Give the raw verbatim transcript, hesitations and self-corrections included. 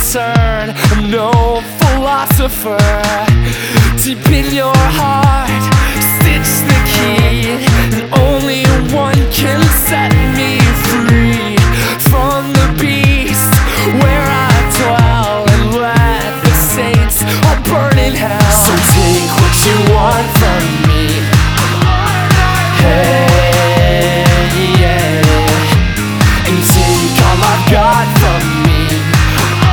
concern. I'm no philosopher. Deep in your heart, stitch